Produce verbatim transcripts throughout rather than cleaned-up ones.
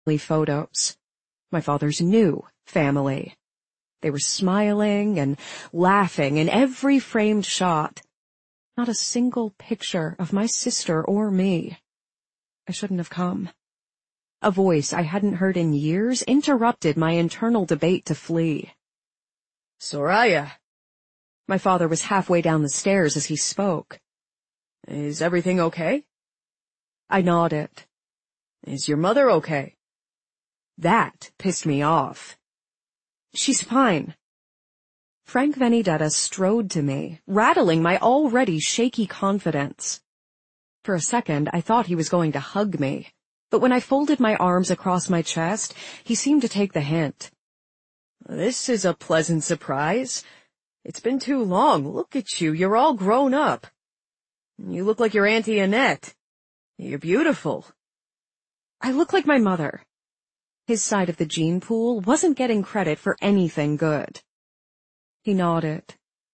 photos. My father's new family. They were smiling and laughing in every framed shot. Not a single picture of my sister or me. I shouldn't have come. A voice I hadn't heard in years interrupted my internal debate to flee. Soraya. My father was halfway down the stairs as he spoke. Is everything okay? I nodded. Is your mother okay? That pissed me off. She's fine. Frank Venedetta strode to me, rattling my already shaky confidence. For a second, I thought he was going to hug me, but when I folded my arms across my chest, he seemed to take the hint. This is a pleasant surprise. It's been too long. Look at you. You're all grown up. You look like your Auntie Annette. You're beautiful. I look like my mother. His side of the gene pool wasn't getting credit for anything good. He nodded.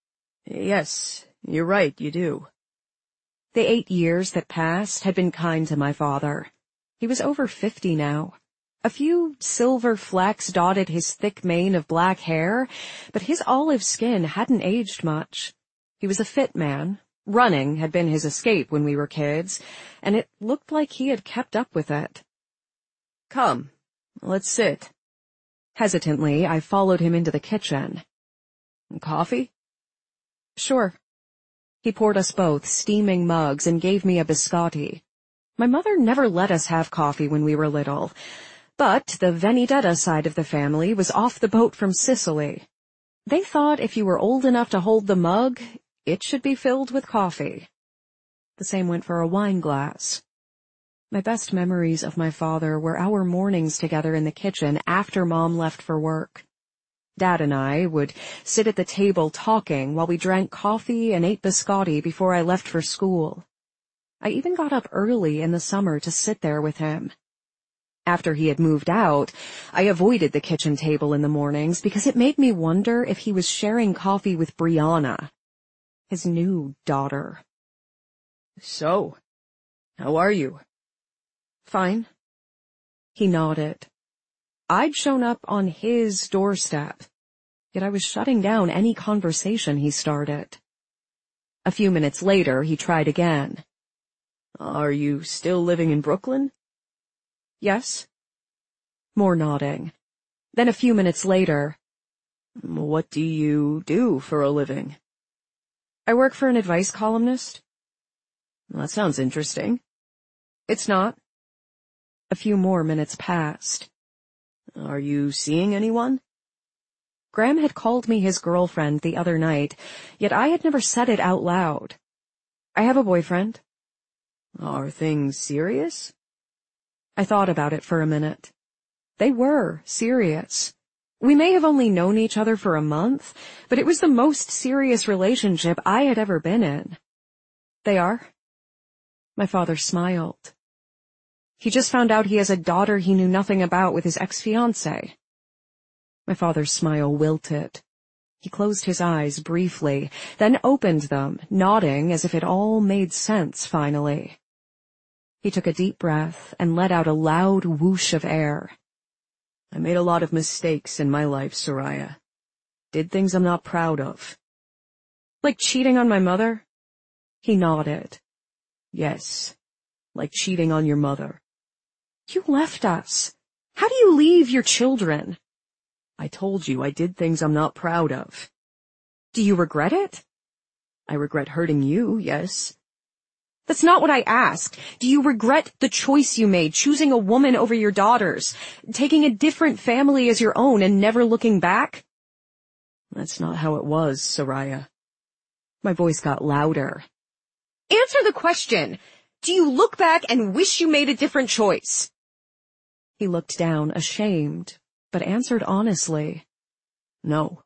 Yes, you're right, you do. The eight years that passed had been kind to my father. He was over fifty now. A few silver flecks dotted his thick mane of black hair, but his olive skin hadn't aged much. He was a fit man. Running had been his escape when we were kids, and it looked like he had kept up with it. Come, let's sit. Hesitantly, I followed him into the kitchen. Coffee? Sure. He poured us both steaming mugs and gave me a biscotti. My mother never let us have coffee when we were little, but the Venedetta side of the family was off the boat from Sicily. They thought if you were old enough to hold the mug, it should be filled with coffee. The same went for a wine glass. My best memories of my father were our mornings together in the kitchen after Mom left for work. Dad and I would sit at the table talking while we drank coffee and ate biscotti before I left for school. I even got up early in the summer to sit there with him. After he had moved out, I avoided the kitchen table in the mornings because it made me wonder if he was sharing coffee with Brianna, his new daughter. So, how are you? Fine. He nodded. I'd shown up on his doorstep, yet I was shutting down any conversation he started. A few minutes later, he tried again. Are you still living in Brooklyn? Yes. More nodding. Then a few minutes later, what do you do for a living? I work for an advice columnist. Well, that sounds interesting. It's not. A few more minutes passed. Are you seeing anyone? Graham had called me his girlfriend the other night, yet I had never said it out loud. I have a boyfriend. Are things serious? I thought about it for a minute. They were serious. We may have only known each other for a month, but it was the most serious relationship I had ever been in. They are? My father smiled. He just found out he has a daughter he knew nothing about with his ex-fiancée. My father's smile wilted. He closed his eyes briefly, then opened them, nodding as if it all made sense finally. He took a deep breath and let out a loud whoosh of air. I made a lot of mistakes in my life, Soraya. Did things I'm not proud of. Like cheating on my mother? He nodded. Yes, like cheating on your mother. You left us. How do you leave your children? I told you I did things I'm not proud of. Do you regret it? I regret hurting you, yes. That's not what I asked. Do you regret the choice you made, choosing a woman over your daughters, taking a different family as your own and never looking back? That's not how it was, Soraya. My voice got louder. Answer the question. Do you look back and wish you made a different choice? He looked down, ashamed, but answered honestly. No.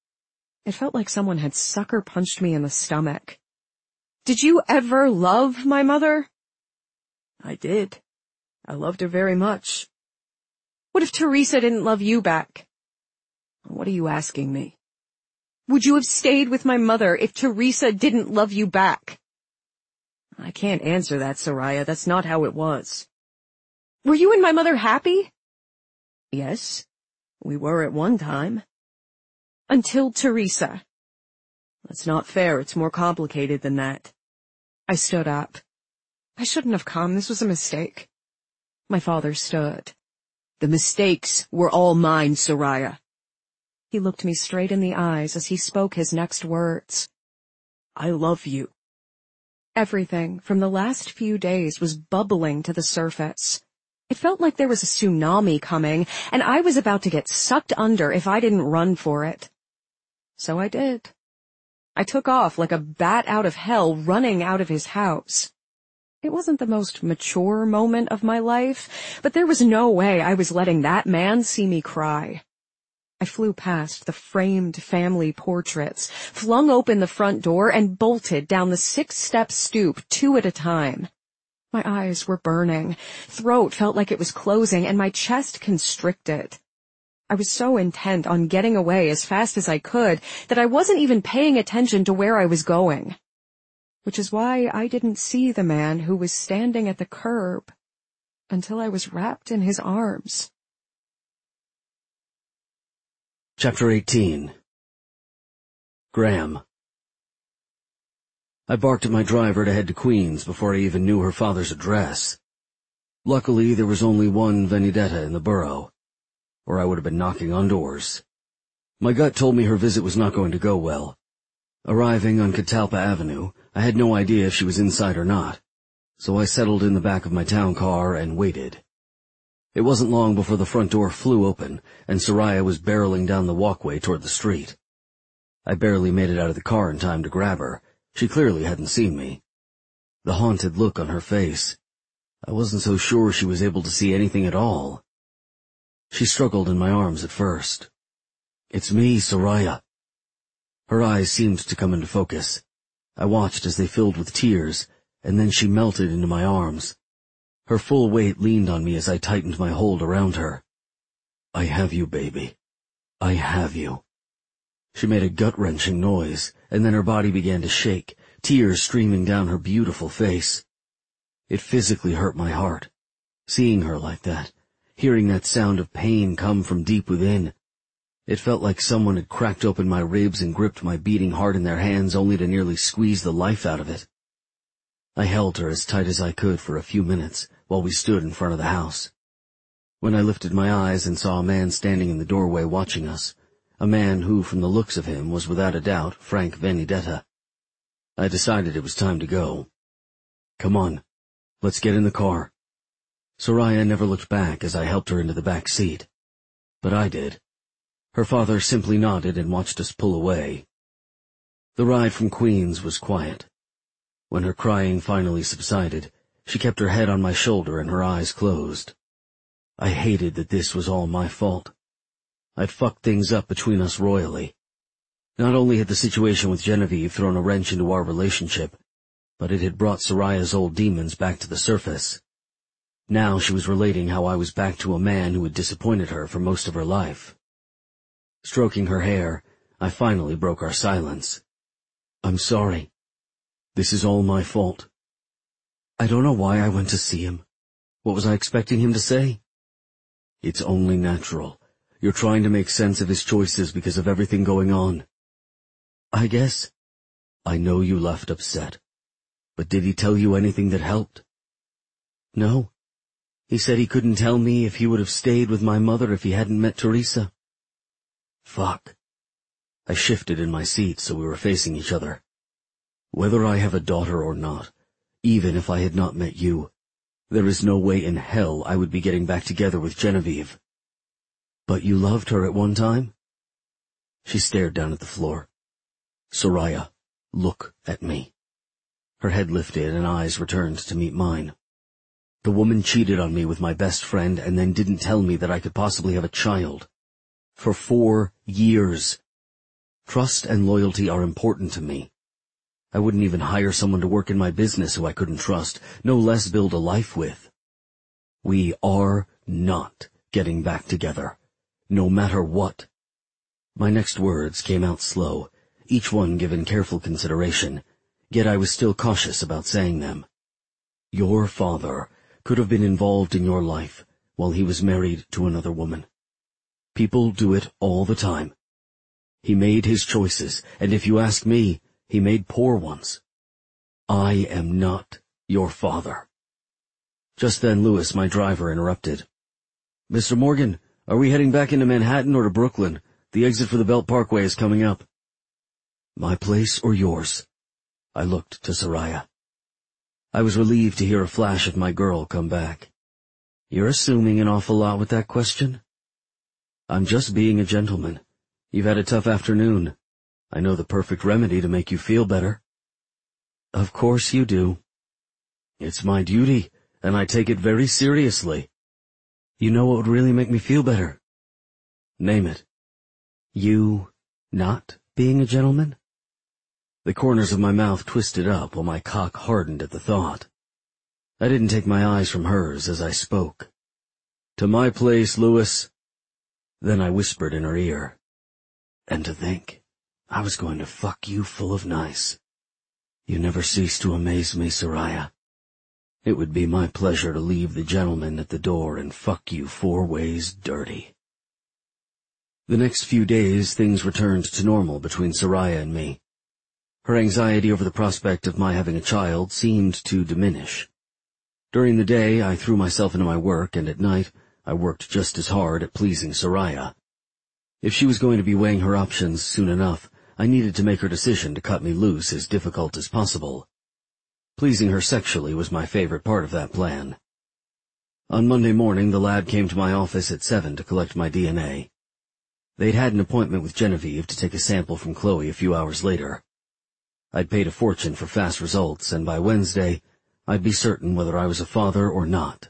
It felt like someone had sucker punched me in the stomach. Did you ever love my mother? I did. I loved her very much. What if Teresa didn't love you back? What are you asking me? Would you have stayed with my mother if Teresa didn't love you back? I can't answer that, Soraya. That's not how it was. Were you and my mother happy? Yes, we were at one time. Until Teresa. That's not fair. It's more complicated than that. I stood up. I shouldn't have come. This was a mistake. My father stood. The mistakes were all mine, Soraya. He looked me straight in the eyes as he spoke his next words. I love you. Everything from the last few days was bubbling to the surface. It felt like there was a tsunami coming, and I was about to get sucked under if I didn't run for it. So I did. I took off like a bat out of hell, running out of his house. It wasn't the most mature moment of my life, but there was no way I was letting that man see me cry. I flew past the framed family portraits, flung open the front door, and bolted down the six-step stoop two at a time. My eyes were burning, throat felt like it was closing, and my chest constricted. I was so intent on getting away as fast as I could that I wasn't even paying attention to where I was going. Which is why I didn't see the man who was standing at the curb until I was wrapped in his arms. Chapter eighteen. Graham. I barked at my driver to head to Queens before I even knew her father's address. Luckily, there was only one Vendetta in the borough, or I would have been knocking on doors. My gut told me her visit was not going to go well. Arriving on Catalpa Avenue, I had no idea if she was inside or not, so I settled in the back of my town car and waited. It wasn't long before the front door flew open, and Soraya was barreling down the walkway toward the street. I barely made it out of the car in time to grab her. She clearly hadn't seen me. The haunted look on her face. I wasn't so sure she was able to see anything at all. She struggled in my arms at first. "It's me, Soraya." Her eyes seemed to come into focus. I watched as they filled with tears, and then she melted into my arms. Her full weight leaned on me as I tightened my hold around her. "I have you, baby. I have you." She made a gut-wrenching noise, and then her body began to shake, tears streaming down her beautiful face. It physically hurt my heart. Seeing her like that, hearing that sound of pain come from deep within. It felt like someone had cracked open my ribs and gripped my beating heart in their hands only to nearly squeeze the life out of it. I held her as tight as I could for a few minutes while we stood in front of the house. When I lifted my eyes and saw a man standing in the doorway watching us, a man who, from the looks of him, was without a doubt Frank Vendetta, I decided it was time to go. "Come on, let's get in the car." Soraya never looked back as I helped her into the back seat. But I did. Her father simply nodded and watched us pull away. The ride from Queens was quiet. When her crying finally subsided, she kept her head on my shoulder and her eyes closed. I hated that this was all my fault. I'd fucked things up between us royally. Not only had the situation with Genevieve thrown a wrench into our relationship, but it had brought Soraya's old demons back to the surface. Now she was relating how I was back to a man who had disappointed her for most of her life. Stroking her hair, I finally broke our silence. "I'm sorry. This is all my fault. I don't know why I went to see him. What was I expecting him to say?" "It's only natural. You're trying to make sense of his choices because of everything going on." "I guess." "I know you left upset. But did he tell you anything that helped?" "No. He said he couldn't tell me if he would have stayed with my mother if he hadn't met Teresa." Fuck. I shifted in my seat so we were facing each other. "Whether I have a daughter or not, even if I had not met you, there is no way in hell I would be getting back together with Genevieve." "But you loved her at one time?" She stared down at the floor. "Soraya, look at me." Her head lifted and eyes returned to meet mine. "The woman cheated on me with my best friend and then didn't tell me that I could possibly have a child. For four years. Trust and loyalty are important to me. I wouldn't even hire someone to work in my business who I couldn't trust, no less build a life with. We are not getting back together, no matter what." My next words came out slow, each one given careful consideration, yet I was still cautious about saying them. "Your father could have been involved in your life while he was married to another woman. People do it all the time. He made his choices, and if you ask me, he made poor ones. I am not your father." Just then Lewis, my driver, interrupted. "Mister Morgan, are we heading back into Manhattan or to Brooklyn? The exit for the Belt Parkway is coming up." "My place or yours?" I looked to Soraya. I was relieved to hear a flash of my girl come back. "You're assuming an awful lot with that question." "I'm just being a gentleman. You've had a tough afternoon. I know the perfect remedy to make you feel better." "Of course you do." "It's my duty, and I take it very seriously." "You know what would really make me feel better?" "Name it." "You not being a gentleman?" The corners of my mouth twisted up while my cock hardened at the thought. I didn't take my eyes from hers as I spoke. "To my place, Lewis." Then I whispered in her ear, "And to think, I was going to fuck you full of nice. You never cease to amaze me, Soraya. It would be my pleasure to leave the gentleman at the door and fuck you four ways dirty." The next few days things returned to normal between Soraya and me. Her anxiety over the prospect of my having a child seemed to diminish. During the day I threw myself into my work, and at night I worked just as hard at pleasing Soraya. If she was going to be weighing her options soon enough, I needed to make her decision to cut me loose as difficult as possible. Pleasing her sexually was my favorite part of that plan. On Monday morning the lab came to my office at seven to collect my D N A. They'd had an appointment with Genevieve to take a sample from Chloe a few hours later. I'd paid a fortune for fast results, and by Wednesday I'd be certain whether I was a father or not.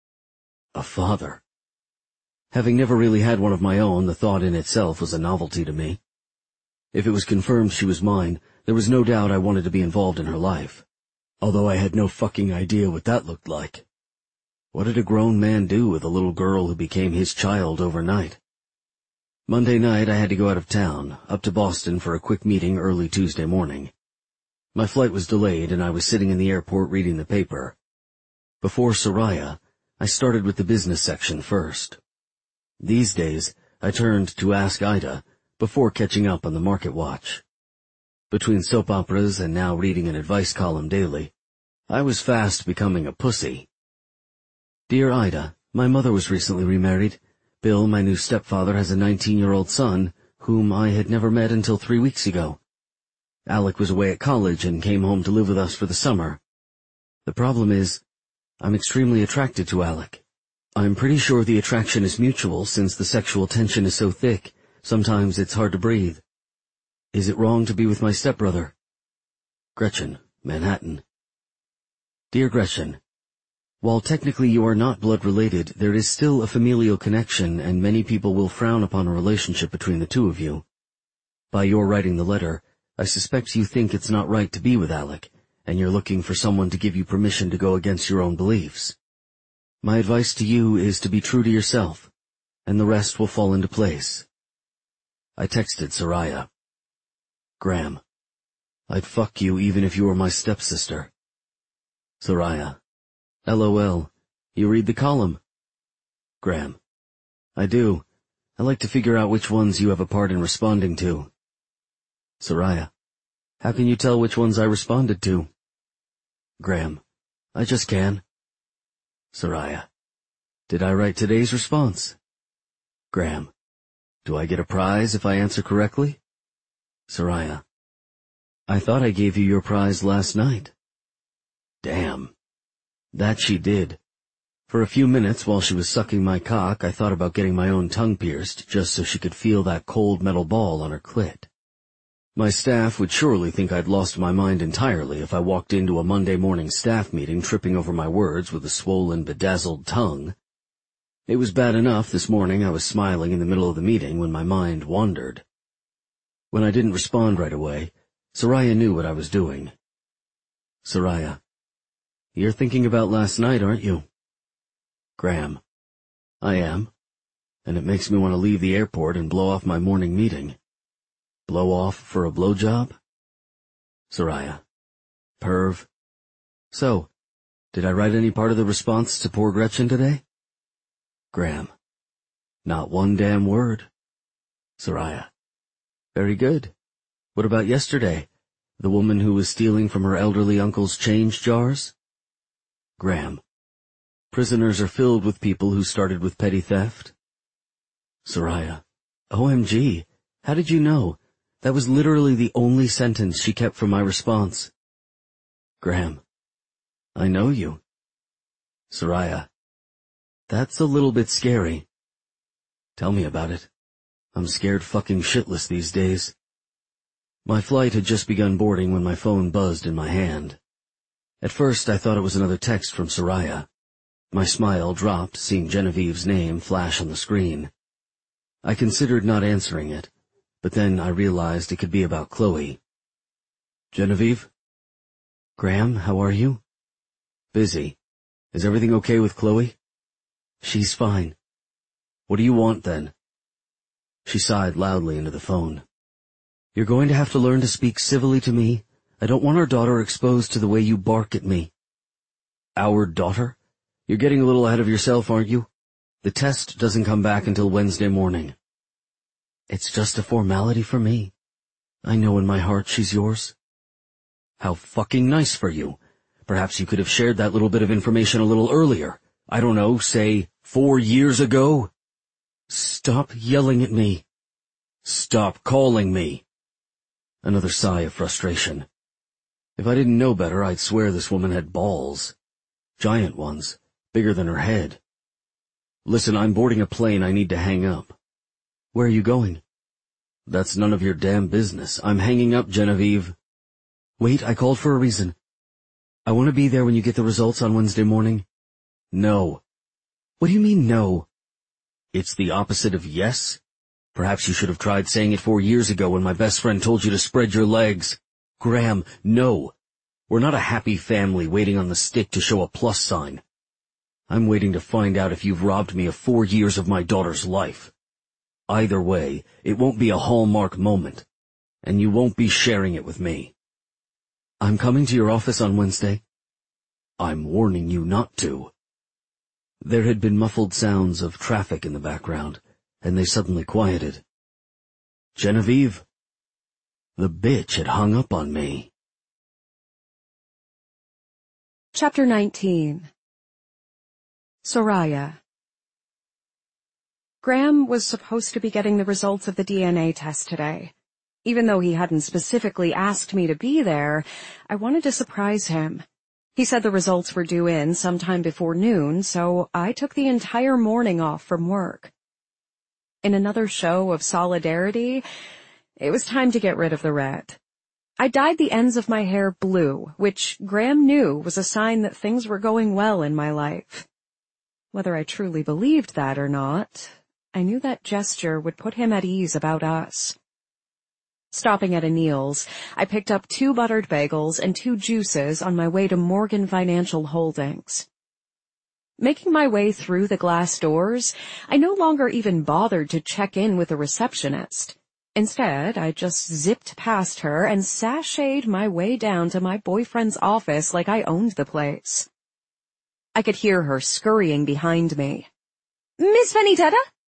A father. Having never really had one of my own, the thought in itself was a novelty to me. If it was confirmed she was mine, there was no doubt I wanted to be involved in her life, although I had no fucking idea what that looked like. What did a grown man do with a little girl who became his child overnight? Monday night I had to go out of town, up to Boston for a quick meeting early Tuesday morning. My flight was delayed, and I was sitting in the airport reading the paper. Before Soraya, I started with the business section first. These days, I turned to Ask Ida before catching up on the Market Watch. Between soap operas and now reading an advice column daily, I was fast becoming a pussy. "Dear Ida, my mother was recently remarried. Bill, my new stepfather, has a nineteen-year-old son, whom I had never met until three weeks ago. Alec was away at college and came home to live with us for the summer. The problem is, I'm extremely attracted to Alec. I'm pretty sure the attraction is mutual since the sexual tension is so thick, sometimes it's hard to breathe. Is it wrong to be with my stepbrother? Gretchen, Manhattan. Dear Gretchen, while technically you are not blood-related, there is still a familial connection, and many people will frown upon a relationship between the two of you. By your writing the letter, I suspect you think it's not right to be with Alec, and you're looking for someone to give you permission to go against your own beliefs. My advice to you is to be true to yourself, and the rest will fall into place. I texted Soraya. Graham, I'd fuck you even if you were my stepsister. Soraya, LOL, you read the column. Graham, I do. I like to figure out which ones you have a part in responding to. Soraya, how can you tell which ones I responded to? Graham, I just can. Soraya, did I write today's response? Graham, do I get a prize if I answer correctly? Soraya, I thought I gave you your prize last night. Damn. That she did. For a few minutes while she was sucking my cock, I thought about getting my own tongue pierced just so she could feel that cold metal ball on her clit. My staff would surely think I'd lost my mind entirely if I walked into a Monday morning staff meeting tripping over my words with a swollen, bedazzled tongue. It was bad enough this morning I was smiling in the middle of the meeting when my mind wandered. When I didn't respond right away, Soraya knew what I was doing. Soraya, you're thinking about last night, aren't you? Graham, I am, and it makes me want to leave the airport and blow off my morning meeting. Blow off for a blowjob? Soraya, perv. So, did I write any part of the response to poor Gretchen today? Graham, Not one damn word. Soraya. Very good. What about yesterday? The woman who was stealing from her elderly uncle's change jars? Graham. Prisoners are filled with people who started with petty theft. Soraya. O M G. How did you know? That was literally the only sentence she kept from my response. Graham. I know you. Soraya. That's a little bit scary. Tell me about it. I'm scared fucking shitless these days. My flight had just begun boarding when my phone buzzed in my hand. At first I thought it was another text from Soraya. My smile dropped seeing Genevieve's name flash on the screen. I considered not answering it, but then I realized it could be about Chloe. Genevieve? Graham, how are you? Busy. Is everything okay with Chloe? She's fine. What do you want then? She sighed loudly into the phone. You're going to have to learn to speak civilly to me. I don't want our daughter exposed to the way you bark at me. Our daughter? You're getting a little ahead of yourself, aren't you? The test doesn't come back until Wednesday morning. It's just a formality for me. I know in my heart she's yours. How fucking nice for you. Perhaps you could have shared that little bit of information a little earlier. I don't know, say, four years ago? Stop yelling at me. Stop calling me. Another sigh of frustration. If I didn't know better, I'd swear this woman had balls. Giant ones, bigger than her head. Listen, I'm boarding a plane. I need to hang up. Where are you going? That's none of your damn business. I'm hanging up, Genevieve. Wait, I called for a reason. I want to be there when you get the results on Wednesday morning. No. What do you mean, no? It's the opposite of yes? Perhaps you should have tried saying it four years ago when my best friend told you to spread your legs. Graham, no. We're not a happy family waiting on the stick to show a plus sign. I'm waiting to find out if you've robbed me of four years of my daughter's life. Either way, it won't be a hallmark moment, and you won't be sharing it with me. I'm coming to your office on Wednesday. I'm warning you not to. There had been muffled sounds of traffic in the background, and they suddenly quieted. Genevieve. The bitch had hung up on me. Chapter nineteen. Soraya. Graham was supposed to be getting the results of the D N A test today. Even though he hadn't specifically asked me to be there, I wanted to surprise him. He said the results were due in sometime before noon, so I took the entire morning off from work. In another show of solidarity, it was time to get rid of the red. I dyed the ends of my hair blue, which Graham knew was a sign that things were going well in my life. Whether I truly believed that or not, I knew that gesture would put him at ease about us. Stopping at Anil's, I picked up two buttered bagels and two juices on my way to Morgan Financial Holdings. Making my way through the glass doors, I no longer even bothered to check in with the receptionist. Instead, I just zipped past her and sashayed my way down to my boyfriend's office like I owned the place. I could hear her scurrying behind me. Miss Venitetta?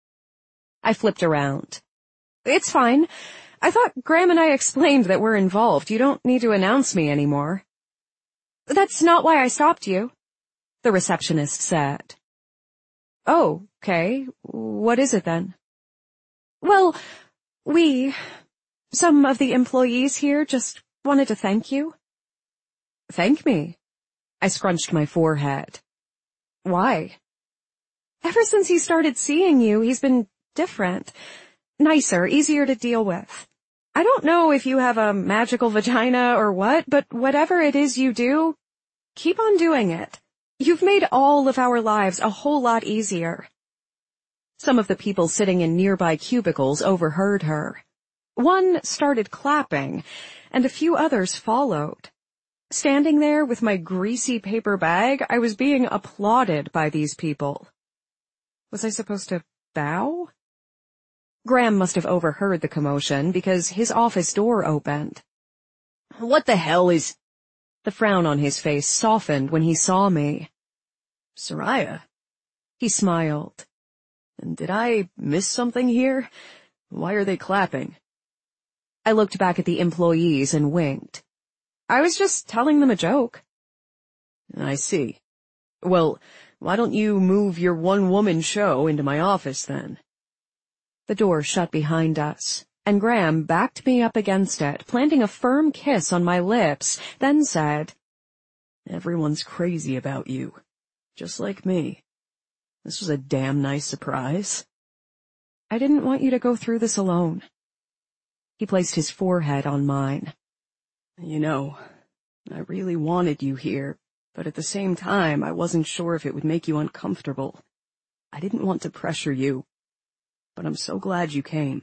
I flipped around. It's fine. I thought Graham and I explained that we're involved. You don't need to announce me anymore. That's not why I stopped you, the receptionist said. Oh, okay. What is it then? Well, we, some of the employees here just wanted to thank you. Thank me? I scrunched my forehead. Why? Ever since he started seeing you, he's been different. Nicer, easier to deal with. I don't know if you have a magical vagina or what, but whatever it is you do, keep on doing it. You've made all of our lives a whole lot easier. Some of the people sitting in nearby cubicles overheard her. One started clapping, and a few others followed. Standing there with my greasy paper bag, I was being applauded by these people. Was I supposed to bow? Graham must have overheard the commotion because his office door opened. What the hell is... The frown on his face softened when he saw me. Soraya. He smiled. And did I miss something here? Why are they clapping? I looked back at the employees and winked. I was just telling them a joke. I see. Well, why don't you move your one-woman show into my office then? The door shut behind us, and Graham backed me up against it, planting a firm kiss on my lips, then said, Everyone's crazy about you, just like me. This was a damn nice surprise. I didn't want you to go through this alone. He placed his forehead on mine. You know, I really wanted you here, but at the same time I wasn't sure if it would make you uncomfortable. I didn't want to pressure you, but I'm so glad you came.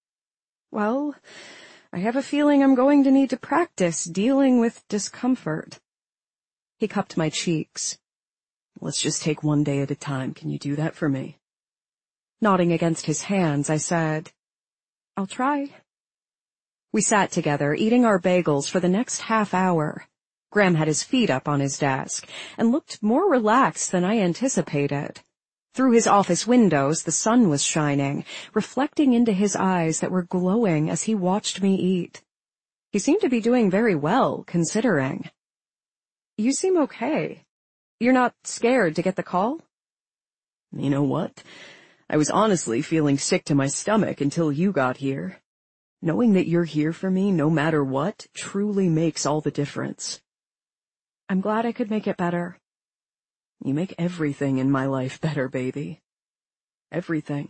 Well, I have a feeling I'm going to need to practice dealing with discomfort. He cupped my cheeks. Let's just take one day at a time. Can you do that for me? Nodding against his hands, I said, I'll try. We sat together, eating our bagels for the next half hour. Graham had his feet up on his desk and looked more relaxed than I anticipated. Through his office windows, the sun was shining, reflecting into his eyes that were glowing as he watched me eat. He seemed to be doing very well, considering. You seem okay. You're not scared to get the call? You know what? I was honestly feeling sick to my stomach until you got here. Knowing that you're here for me no matter what truly makes all the difference. I'm glad I could make it better. You make everything in my life better, baby. Everything.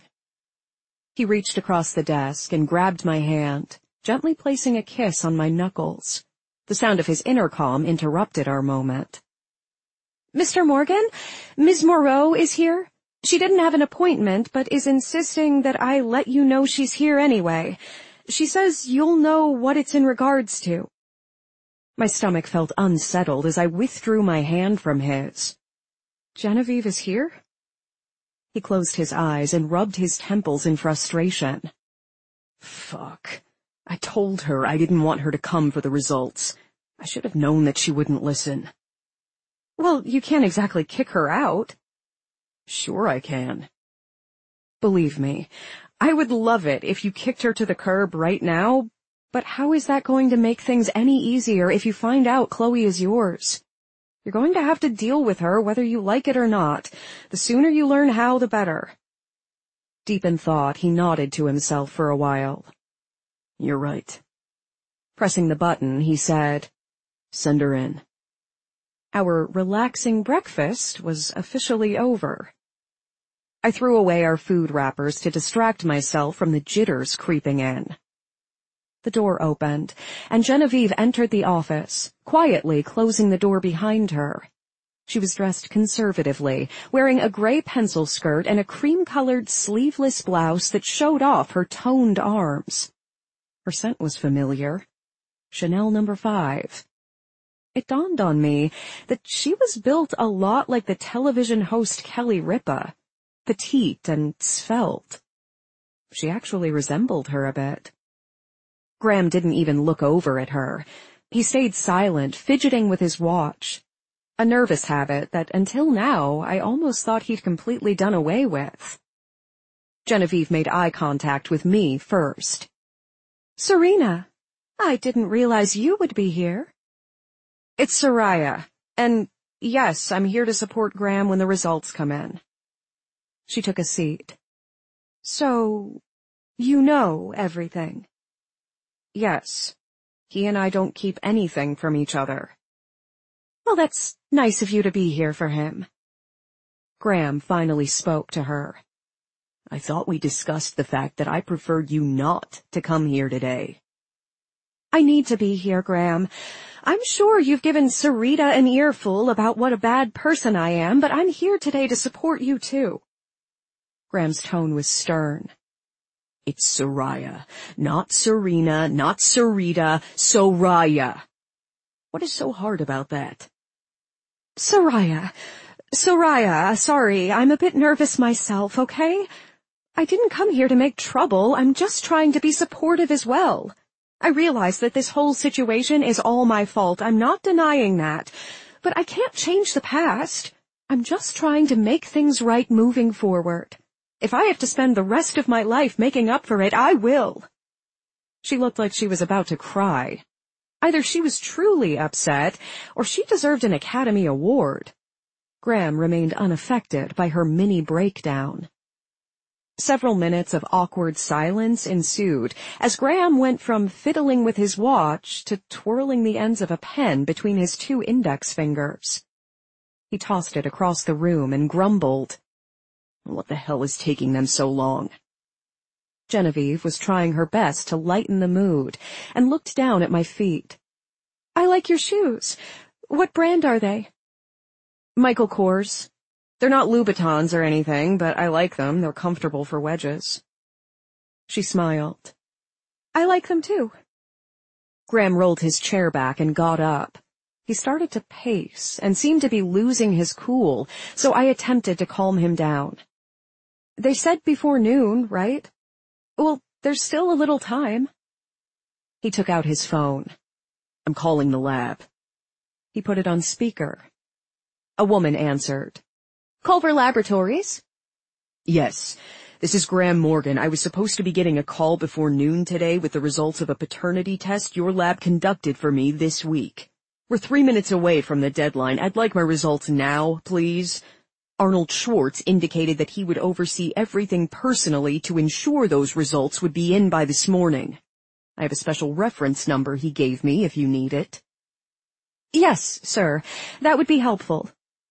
He reached across the desk and grabbed my hand, gently placing a kiss on my knuckles. The sound of his intercom interrupted our moment. Mister Morgan, Miz Moreau is here. She didn't have an appointment, but is insisting that I let you know she's here anyway. She says you'll know what it's in regards to. My stomach felt unsettled as I withdrew my hand from his. Genevieve is here? He closed his eyes and rubbed his temples in frustration. Fuck. I told her I didn't want her to come for the results. I should have known that she wouldn't listen. Well, you can't exactly kick her out. Sure I can. Believe me, I would love it if you kicked her to the curb right now, but how is that going to make things any easier if you find out Chloe is yours? You're going to have to deal with her whether you like it or not. The sooner you learn how, the better. Deep in thought, he nodded to himself for a while. You're right. Pressing the button, he said, Send her in. Our relaxing breakfast was officially over. I threw away our food wrappers to distract myself from the jitters creeping in. The door opened, and Genevieve entered the office, quietly closing the door behind her. She was dressed conservatively, wearing a gray pencil skirt and a cream-colored sleeveless blouse that showed off her toned arms. Her scent was familiar. Chanel number five. It dawned on me that she was built a lot like the television host Kelly Ripa, petite and svelte. She actually resembled her a bit. Graham didn't even look over at her. He stayed silent, fidgeting with his watch. A nervous habit that until now I almost thought he'd completely done away with. Genevieve made eye contact with me first. Serena, I didn't realize you would be here. It's Soraya, and yes, I'm here to support Graham when the results come in. She took a seat. So, you know everything? Yes. He and I don't keep anything from each other. Well, that's nice of you to be here for him. Graham finally spoke to her. I thought we discussed the fact that I preferred you not to come here today. I need to be here, Graham. I'm sure you've given Sarita an earful about what a bad person I am, but I'm here today to support you too. Graham's tone was stern. It's Soraya, not Serena, not Sarita, Soraya. What is so hard about that? Soraya, Soraya, sorry, I'm a bit nervous myself, okay? I didn't come here to make trouble, I'm just trying to be supportive as well. I realize that this whole situation is all my fault, I'm not denying that, but I can't change the past. I'm just trying to make things right moving forward. If I have to spend the rest of my life making up for it, I will." She looked like she was about to cry. Either she was truly upset, or she deserved an Academy Award. Graham remained unaffected by her mini breakdown. Several minutes of awkward silence ensued as Graham went from fiddling with his watch to twirling the ends of a pen between his two index fingers. He tossed it across the room and grumbled, "What the hell is taking them so long?" Genevieve was trying her best to lighten the mood and looked down at my feet. "I like your shoes. What brand are they?" "Michael Kors. They're not Louboutins or anything, but I like them. They're comfortable for wedges." She smiled. "I like them too." Graham rolled his chair back and got up. He started to pace and seemed to be losing his cool, so I attempted to calm him down. "They said before noon, right? Well, there's still a little time." He took out his phone. "I'm calling the lab." He put it on speaker. A woman answered. "Culver Laboratories?" "Yes, this is Graham Morgan. I was supposed to be getting a call before noon today with the results of a paternity test your lab conducted for me this week. We're three minutes away from the deadline. I'd like my results now, please. Arnold Schwartz indicated that he would oversee everything personally to ensure those results would be in by this morning. I have a special reference number he gave me if you need it." "Yes, sir. That would be helpful."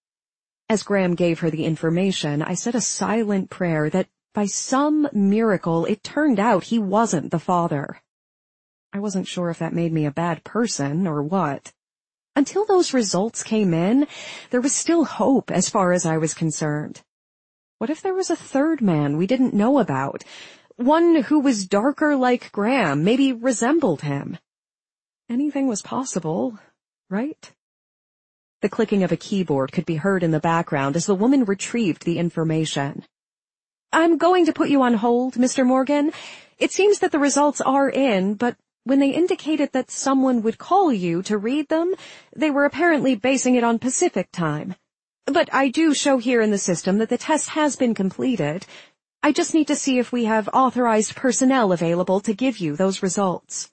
As Graham gave her the information, I said a silent prayer that, by some miracle, it turned out he wasn't the father. I wasn't sure if that made me a bad person or what. Until those results came in, there was still hope as far as I was concerned. What if there was a third man we didn't know about? One who was darker like Graham, maybe resembled him. Anything was possible, right? The clicking of a keyboard could be heard in the background as the woman retrieved the information. "I'm going to put you on hold, Mister Morgan. It seems that the results are in, but when they indicated that someone would call you to read them, they were apparently basing it on Pacific time. But I do show here in the system that the test has been completed. I just need to see if we have authorized personnel available to give you those results."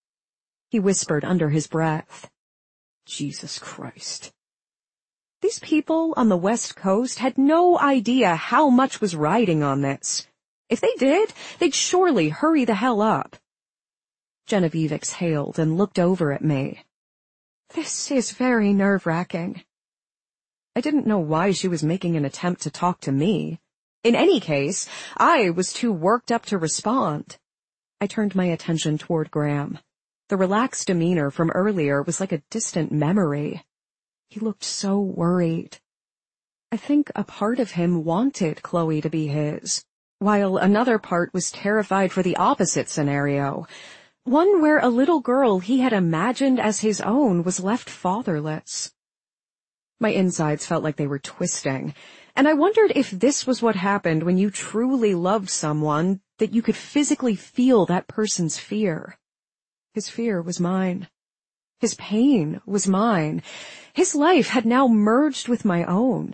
He whispered under his breath, "Jesus Christ." These people on the West Coast had no idea how much was riding on this. If they did, they'd surely hurry the hell up. Genevieve exhaled and looked over at me. "This is very nerve-wracking." I didn't know why she was making an attempt to talk to me. In any case, I was too worked up to respond. I turned my attention toward Graham. The relaxed demeanor from earlier was like a distant memory. He looked so worried. I think a part of him wanted Chloe to be his, while another part was terrified for the opposite scenario, one where a little girl he had imagined as his own was left fatherless. My insides felt like they were twisting, and I wondered if this was what happened when you truly loved someone, that you could physically feel that person's fear. His fear was mine. His pain was mine. His life had now merged with my own.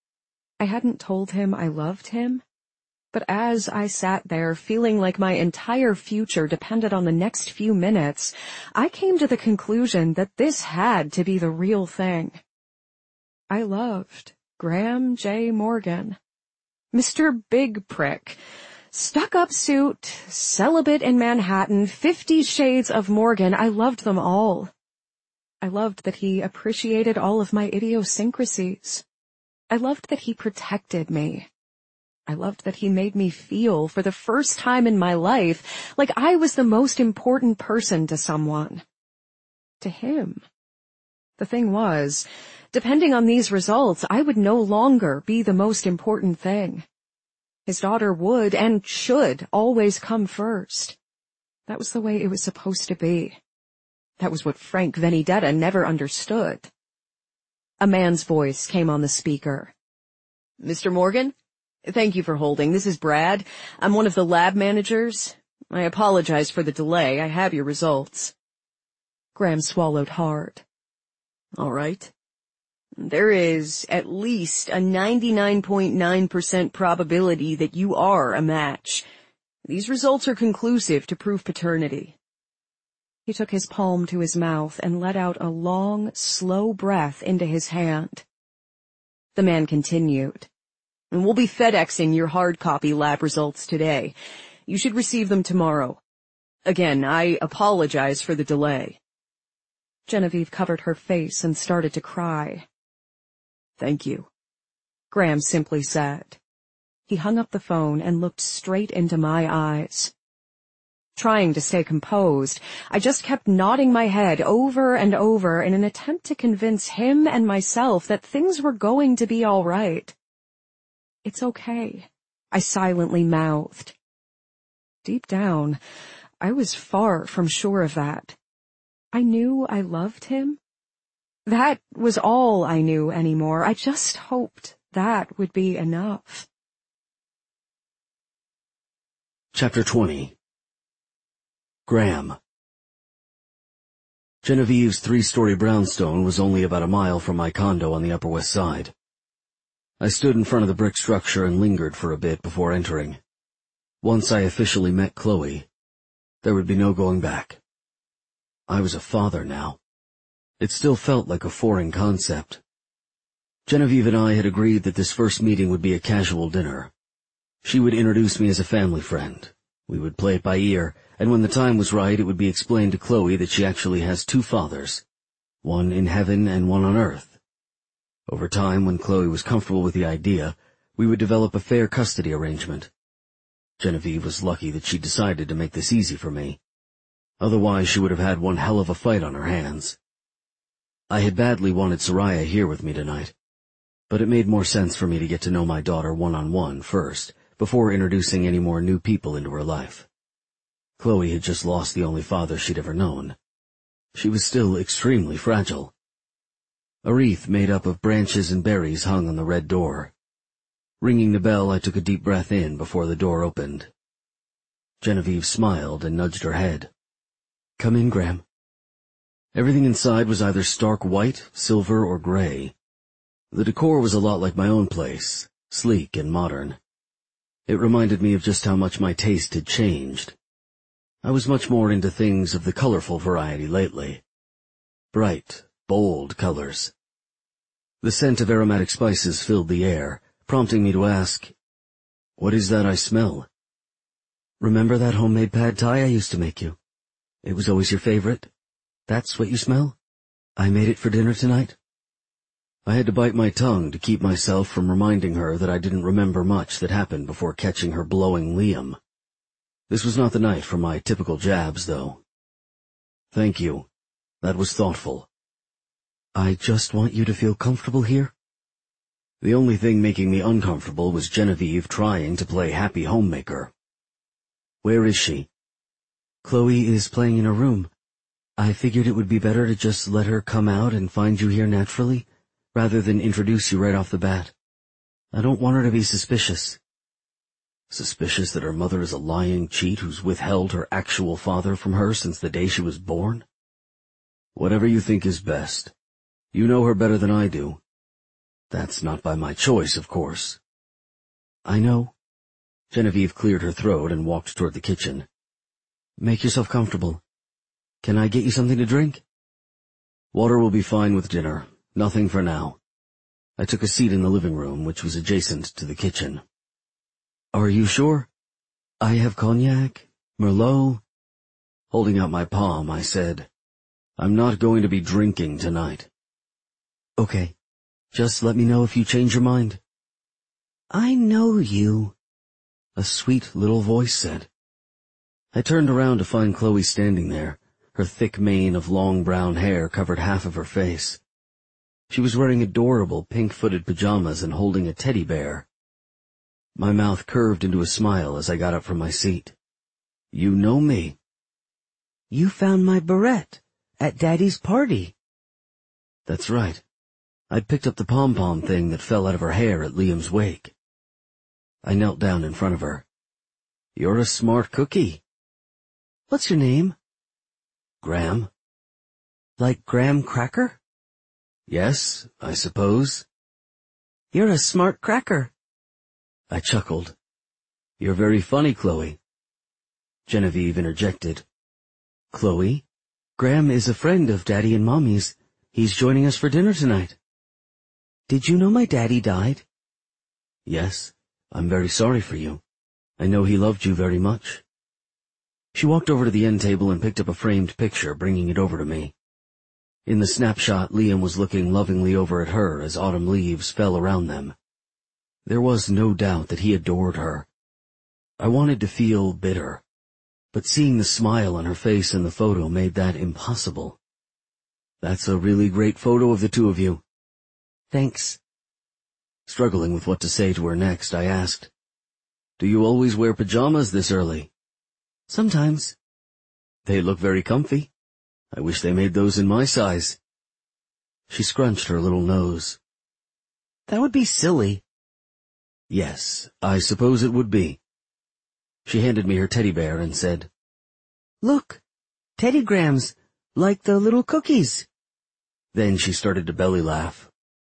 I hadn't told him I loved him, but as I sat there feeling like my entire future depended on the next few minutes, I came to the conclusion that this had to be the real thing. I loved Graham J. Morgan. Mister Big Prick. Stuck-up suit, celibate in Manhattan, Fifty Shades of Morgan, I loved them all. I loved that he appreciated all of my idiosyncrasies. I loved that he protected me. I loved that he made me feel, for the first time in my life, like I was the most important person to someone. To him. The thing was, depending on these results, I would no longer be the most important thing. His daughter would and should always come first. That was the way it was supposed to be. That was what Frank Venedetta never understood. A man's voice came on the speaker. "Mister Morgan? Thank you for holding. This is Brad. I'm one of the lab managers. I apologize for the delay. I have your results." Graham swallowed hard. "All right." There is at least a ninety-nine point nine percent probability that you are a match. These results are conclusive to prove paternity. He took his palm to his mouth and let out a long, slow breath into his hand. The man continued. And we'll be FedExing your hard copy lab results today. You should receive them tomorrow. Again, I apologize for the delay. Genevieve covered her face and started to cry. Thank you, Graham simply said. He hung up the phone and looked straight into my eyes. Trying to stay composed, I just kept nodding my head over and over in an attempt to convince him and myself that things were going to be all right. It's okay, I silently mouthed. Deep down, I was far from sure of that. I knew I loved him. That was all I knew anymore. I just hoped that would be enough. Chapter twenty. Graham. Genevieve's three-story brownstone was only about a mile from my condo on the Upper West Side. I stood in front of the brick structure and lingered for a bit before entering. Once I officially met Chloe, there would be no going back. I was a father now. It still felt like a foreign concept. Genevieve and I had agreed that this first meeting would be a casual dinner. She would introduce me as a family friend. We would play it by ear, and when the time was right, it would be explained to Chloe that she actually has two fathers, one in heaven and one on earth. Over time, when Chloe was comfortable with the idea, we would develop a fair custody arrangement. Genevieve was lucky that she decided to make this easy for me. Otherwise, she would have had one hell of a fight on her hands. I had badly wanted Soraya here with me tonight, but it made more sense for me to get to know my daughter one-on-one first, before introducing any more new people into her life. Chloe had just lost the only father she'd ever known. She was still extremely fragile. A wreath made up of branches and berries hung on the red door. Ringing the bell, I took a deep breath in before the door opened. Genevieve smiled and nudged her head. "Come in, Graham." Everything inside was either stark white, silver, or gray. The decor was a lot like my own place, sleek and modern. It reminded me of just how much my taste had changed. I was much more into things of the colorful variety lately. Bright, bold colors. The scent of aromatic spices filled the air, prompting me to ask, "What is that I smell?" "Remember that homemade pad thai I used to make you? It was always your favorite. That's what you smell? I made it for dinner tonight." I had to bite my tongue to keep myself from reminding her that I didn't remember much that happened before catching her blowing Liam. This was not the night for my typical jabs, though. "Thank you. That was thoughtful." "I just want you to feel comfortable here." The only thing making me uncomfortable was Genevieve trying to play happy homemaker. "Where is she?" "Chloe is playing in her room. I figured it would be better to just let her come out and find you here naturally, rather than introduce you right off the bat. I don't want her to be suspicious." Suspicious that her mother is a lying cheat who's withheld her actual father from her since the day she was born? Whatever you think is best. You know her better than I do. That's not by my choice, of course. "I know." Genevieve cleared her throat and walked toward the kitchen. "Make yourself comfortable. Can I get you something to drink?" "Water will be fine with dinner. Nothing for now." I took a seat in the living room, which was adjacent to the kitchen. "Are you sure? I have cognac, Merlot." Holding out my palm, I said, "I'm not going to be drinking tonight." "Okay. Just let me know if you change your mind." "I know you," a sweet little voice said. I turned around to find Chloe standing there. Her thick mane of long brown hair covered half of her face. She was wearing adorable pink-footed pajamas and holding a teddy bear. My mouth curved into a smile as I got up from my seat. "You know me." "You found my barrette at Daddy's party." "That's right. I picked up the pom-pom thing that fell out of her hair at Liam's wake." I knelt down in front of her. "You're a smart cookie." "What's your name?" "Graham." "Like graham cracker?" Yes, I suppose. You're a smart cracker. I chuckled. You're very funny, Chloe. Genevieve interjected. Chloe, Graham is a friend of Daddy and Mommy's. He's joining us for dinner tonight. Did you know my daddy died? Yes, I'm very sorry for you. I know he loved you very much. She walked over to the end table and picked up a framed picture, bringing it over to me. In the snapshot, Liam was looking lovingly over at her as autumn leaves fell around them. There was no doubt that he adored her. I wanted to feel bitter, but seeing the smile on her face in the photo made that impossible. That's a really great photo of the two of you. Thanks. Struggling with what to say to her next, I asked, Do you always wear pajamas this early? Sometimes. They look very comfy. I wish they made those in my size. She scrunched her little nose. That would be silly. Yes, I suppose it would be. She handed me her teddy bear and said, Look, Teddy Grahams, like the little cookies. Then she started to belly laugh.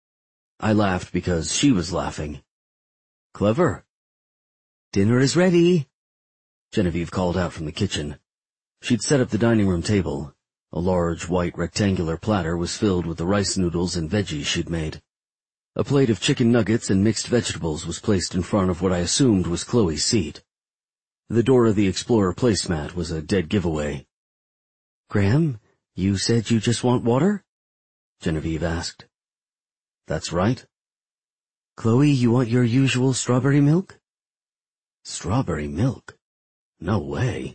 I laughed because she was laughing. Clever. Dinner is ready, Genevieve called out from the kitchen. She'd set up the dining room table. A large white rectangular platter was filled with the rice noodles and veggies she'd made. A plate of chicken nuggets and mixed vegetables was placed in front of what I assumed was Chloe's seat. The Dora the Explorer placemat was a dead giveaway. Graham, you said you just want water? Genevieve asked. That's right. Chloe, you want your usual strawberry milk? Strawberry milk? No way.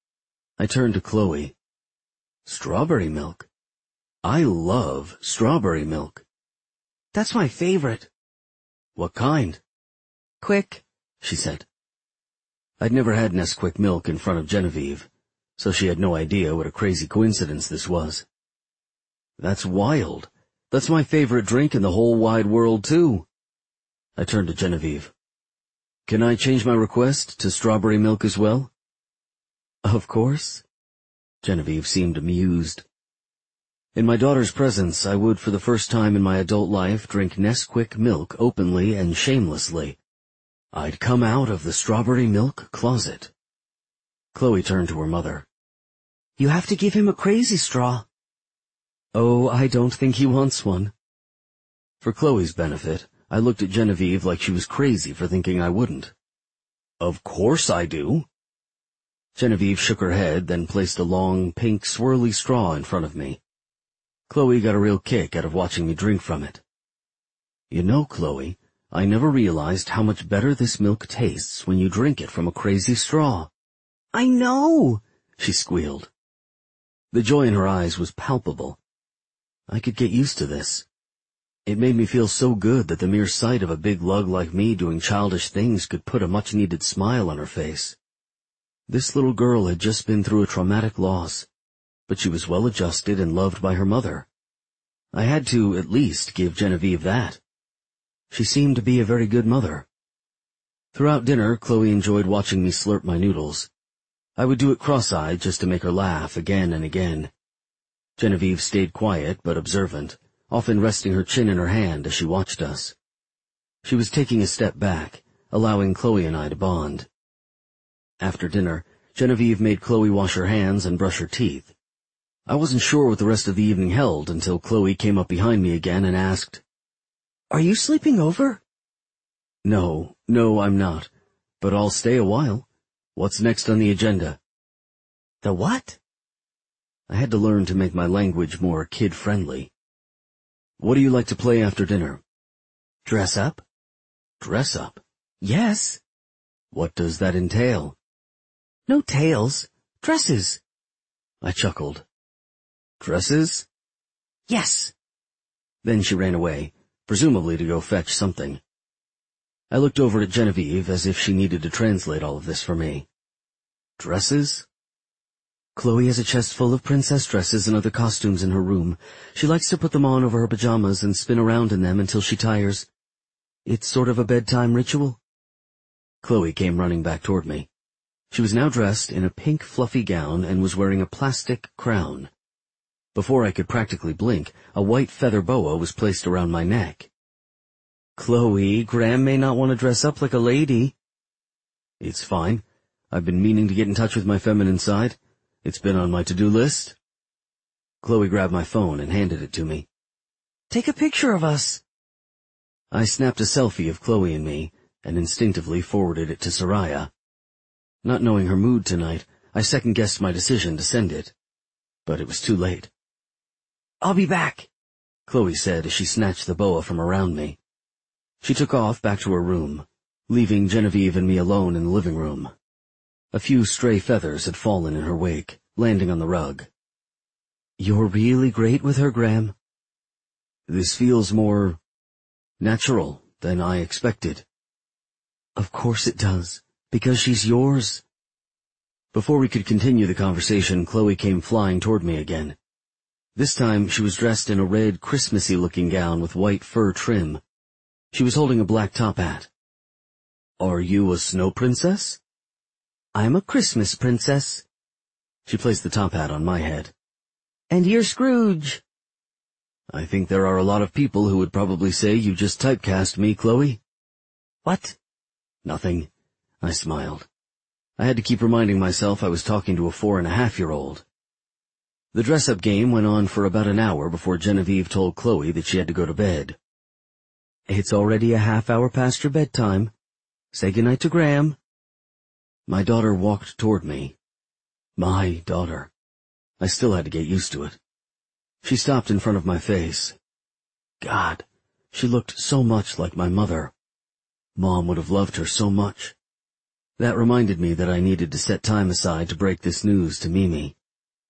I turned to Chloe. Strawberry milk? I love strawberry milk. That's my favorite. What kind? Quick, she said. I'd never had Nesquik milk in front of Genevieve, so she had no idea what a crazy coincidence this was. That's wild. That's my favorite drink in the whole wide world, too. I turned to Genevieve. Can I change my request to strawberry milk as well? Of course. Genevieve seemed amused. In my daughter's presence, I would for the first time in my adult life drink Nesquik milk openly and shamelessly. I'd come out of the strawberry milk closet. Chloe turned to her mother. You have to give him a crazy straw. Oh, I don't think he wants one. For Chloe's benefit, I looked at Genevieve like she was crazy for thinking I wouldn't. Of course I do. Genevieve shook her head, then placed a long, pink, swirly straw in front of me. Chloe got a real kick out of watching me drink from it. You know, Chloe, I never realized how much better this milk tastes when you drink it from a crazy straw. I know, she squealed. The joy in her eyes was palpable. I could get used to this. It made me feel so good that the mere sight of a big lug like me doing childish things could put a much-needed smile on her face. This little girl had just been through a traumatic loss, but she was well-adjusted and loved by her mother. I had to, at least, give Genevieve that. She seemed to be a very good mother. Throughout dinner, Chloe enjoyed watching me slurp my noodles. I would do it cross-eyed just to make her laugh again and again. Genevieve stayed quiet but observant, often resting her chin in her hand as she watched us. She was taking a step back, allowing Chloe and I to bond. After dinner, Genevieve made Chloe wash her hands and brush her teeth. I wasn't sure what the rest of the evening held until Chloe came up behind me again and asked, Are you sleeping over? No, no, I'm not, but I'll stay a while. What's next on the agenda? The what? I had to learn to make my language more kid-friendly. What do you like to play after dinner? Dress up. Dress up? Yes. What does that entail? No tails. Dresses. I chuckled. Dresses? Yes. Then she ran away, presumably to go fetch something. I looked over at Genevieve as if she needed to translate all of this for me. Dresses? Chloe has a chest full of princess dresses and other costumes in her room. She likes to put them on over her pajamas and spin around in them until she tires. It's sort of a bedtime ritual. Chloe came running back toward me. She was now dressed in a pink fluffy gown and was wearing a plastic crown. Before I could practically blink, a white feather boa was placed around my neck. Chloe, Graham may not want to dress up like a lady. It's fine. I've been meaning to get in touch with my feminine side. It's been on my to-do list. Chloe grabbed my phone and handed it to me. Take a picture of us. I snapped a selfie of Chloe and me, and instinctively forwarded it to Soraya. Not knowing her mood tonight, I second-guessed my decision to send it. But it was too late. I'll be back, Chloe said as she snatched the boa from around me. She took off back to her room, leaving Genevieve and me alone in the living room. A few stray feathers had fallen in her wake, landing on the rug. You're really great with her, Graham. This feels more natural than I expected. Of course it does, because she's yours. Before we could continue the conversation, Chloe came flying toward me again. This time she was dressed in a red, Christmassy-looking gown with white fur trim. She was holding a black top hat. Are you a snow princess? I'm a Christmas princess. She placed the top hat on my head. And you're Scrooge. I think there are a lot of people who would probably say you just typecast me, Chloe. What? Nothing. I smiled. I had to keep reminding myself I was talking to a four-and-a-half-year-old. The dress-up game went on for about an hour before Genevieve told Chloe that she had to go to bed. It's already a half hour past your bedtime. Say goodnight to Graham. My daughter walked toward me. My daughter. I still had to get used to it. She stopped in front of my face. God, she looked so much like my mother. Mom would have loved her so much. That reminded me that I needed to set time aside to break this news to Mimi.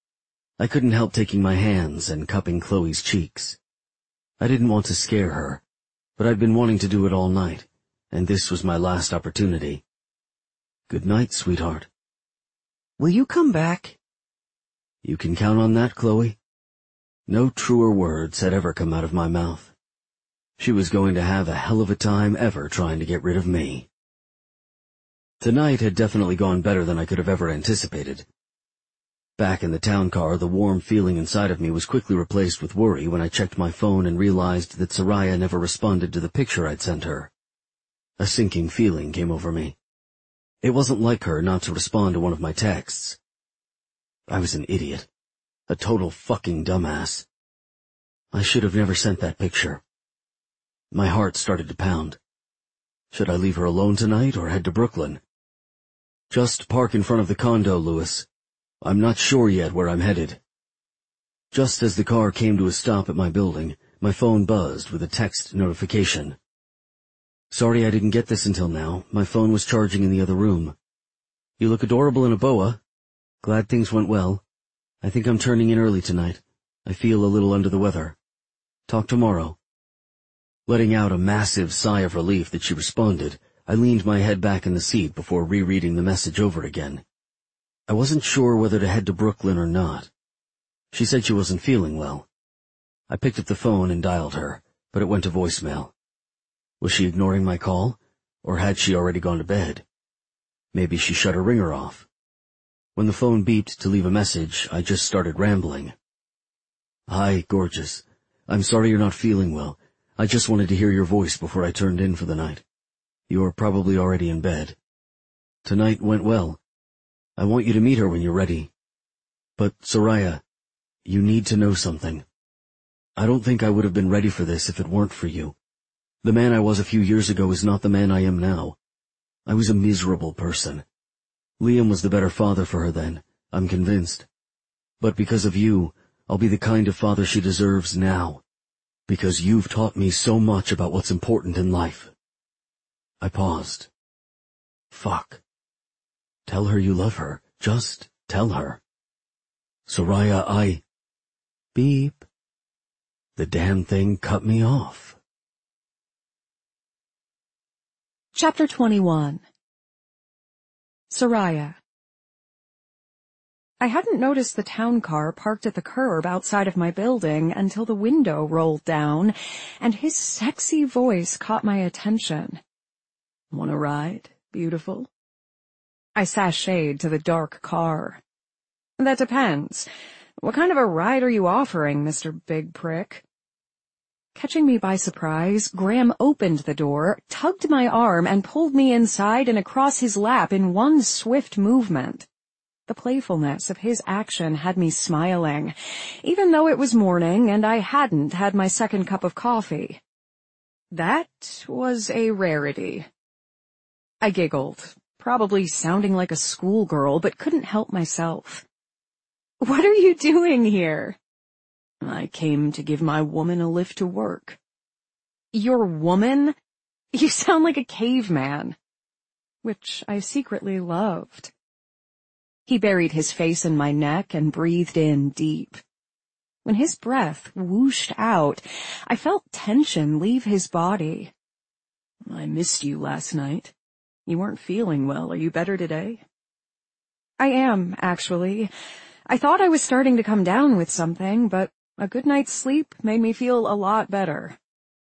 I couldn't help taking my hands and cupping Chloe's cheeks. I didn't want to scare her, but I'd been wanting to do it all night, and this was my last opportunity. Good night, sweetheart. Will you come back? You can count on that, Chloe. No truer words had ever come out of my mouth. She was going to have a hell of a time ever trying to get rid of me. Tonight had definitely gone better than I could have ever anticipated. Back in the town car, the warm feeling inside of me was quickly replaced with worry when I checked my phone and realized that Soraya never responded to the picture I'd sent her. A sinking feeling came over me. It wasn't like her not to respond to one of my texts. I was an idiot. A total fucking dumbass. I should have never sent that picture. My heart started to pound. Should I leave her alone tonight or head to Brooklyn? Just park in front of the condo, Louis. I'm not sure yet where I'm headed. Just as the car came to a stop at my building, my phone buzzed with a text notification. Sorry I didn't get this until now. My phone was charging in the other room. You look adorable in a boa. Glad things went well. I think I'm turning in early tonight. I feel a little under the weather. Talk tomorrow. Letting out a massive sigh of relief that she responded, I leaned my head back in the seat before rereading the message over again. I wasn't sure whether to head to Brooklyn or not. She said she wasn't feeling well. I picked up the phone and dialed her, but it went to voicemail. Was she ignoring my call, or had she already gone to bed? Maybe she shut her ringer off. When the phone beeped to leave a message, I just started rambling. Hi, gorgeous. I'm sorry you're not feeling well. I just wanted to hear your voice before I turned in for the night. You're probably already in bed. Tonight went well. I want you to meet her when you're ready. But, Soraya, you need to know something. I don't think I would have been ready for this if it weren't for you. The man I was a few years ago is not the man I am now. I was a miserable person. Liam was the better father for her then, I'm convinced. But because of you, I'll be the kind of father she deserves now. Because you've taught me so much about what's important in life. I paused. Fuck. Tell her you love her. Just tell her. Soraya, I... Beep. The damn thing cut me off. Chapter twenty-one. Soraya. I hadn't noticed the town car parked at the curb outside of my building until the window rolled down, and his sexy voice caught my attention. "Want a ride, beautiful?" I sashayed to the dark car. "That depends. What kind of a ride are you offering, Mister Big Prick? Catching me by surprise, Graham opened the door, tugged my arm, and pulled me inside and across his lap in one swift movement. The playfulness of his action had me smiling, even though it was morning and I hadn't had my second cup of coffee. That was a rarity. I giggled, probably sounding like a schoolgirl, but couldn't help myself. What are you doing here? I came to give my woman a lift to work. Your woman? You sound like a caveman. Which I secretly loved. He buried his face in my neck and breathed in deep. When his breath whooshed out, I felt tension leave his body. I missed you last night. You weren't feeling well. Are you better today? I am, actually. I thought I was starting to come down with something, but a good night's sleep made me feel a lot better.